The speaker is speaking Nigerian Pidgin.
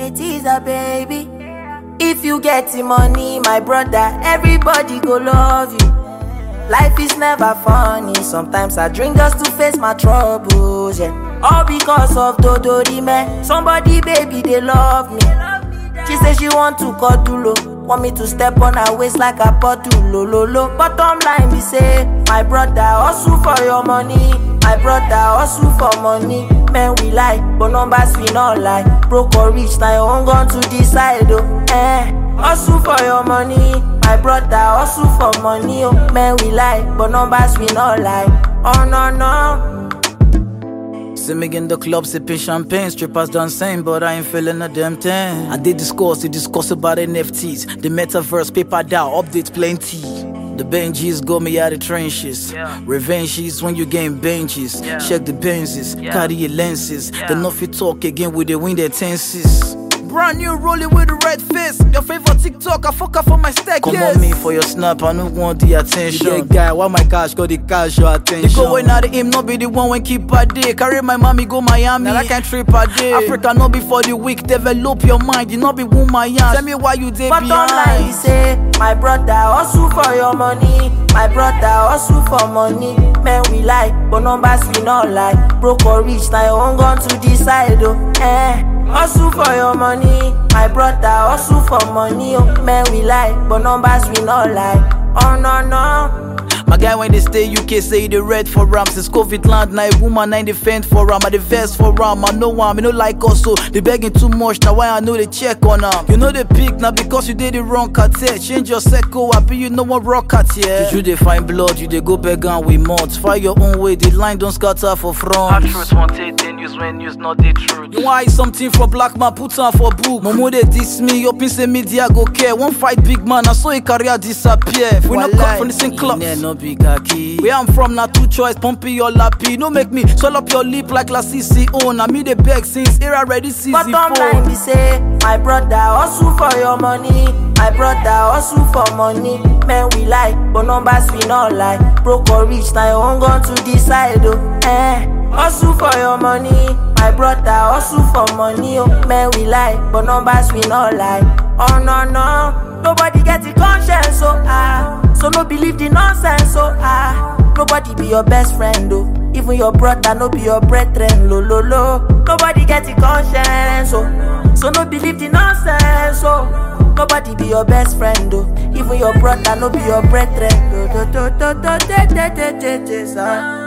It is a baby. If you get the money, my brother, everybody go love you. Life is never funny. Sometimes I drink just to face my troubles, yeah. All because of Dodori man. Somebody, baby, they love me. She say she want to cuddle, want me to step on her waist like a bottle, lo. Bottom line be say, my brother hustle for your money. My brother hustle for money. Men we lie, but numbers we not lie. Broke or rich, now you own gun to decide, oh. Hustle for your money. My brother hustle for money, oh. Men we lie, but numbers we not lie. Oh no. See me in the club sipping champagne, strippers done same, but I ain't feeling a damn thing. I did discuss about NFTs, the metaverse, paper down, updates plenty. The Benjis got me out of trenches. Revenge is when you gain benches. Check the Benzes, carry your lenses. Then off you talk again with the wind their tenses. Brand new rolling with the red face. Your favorite TikTok, I fuck up for my stack. Come on me for your snap, I don't want the attention. Yeah, guy, why my cash got the cash your attention? You go when I aim, not be the one when keep a day. Carry my mommy go Miami, now I can't trip a day. Africa not be for the weak, develop your mind. You not be woman young. Tell me why you dey behind. But online you say, my brother hustle for your money. My brother hustle for money. Men we lie, but numbers we not lie. Broke or rich, now you own gun to decide, oh. Hustle for your money. My brother hustle for money, oh. Men we lie, but numbers we not lie. Oh no. My guy when they stay UK say they red for ram. Since COVID land, now a woman ain't defend for ram. I the vest for ram, I know one, I no like also. They begging too much, now why I know they check on them. You know they pick, now because you did the wrong cartel. Change your circle, I be you know one rock at yeah. You they find blood, you they go begging with mods. Find your own way, the line don't scatter for front. Hard truth wanted, then news when news not the truth. You want something for black man, put on for book. Momo they diss me, up in say media go care. One fight big man, I saw a career disappear. We not cut from the same club. Where I'm from, now two choice, pumpy or lappy. No make me swell up your lip like La CCO. Now me the beg since era ready season 4. Bottom line be say, my brother hustle for your money. My brother hustle for money. Men we lie, but numbers we not lie. Broke or rich, now you own gun to decide, oh. Hustle for your money. My brother hustle for money, oh. Men we lie, but numbers we not lie. Oh no. Nobody get the conscience, so no believe the nonsense, nobody be your best friend, oh. Even your brother no be your brethren, lo. Nobody get the conscience, so no believe the nonsense, nobody be your best friend, oh. Even your brother no be your brethren, lo.